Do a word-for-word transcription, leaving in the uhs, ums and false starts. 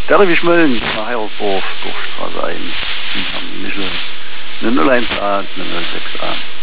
Derwisch Mölln, Heilsdorf, Dorfstraße eins, am Michel, eine null eins a, eine null sechs a.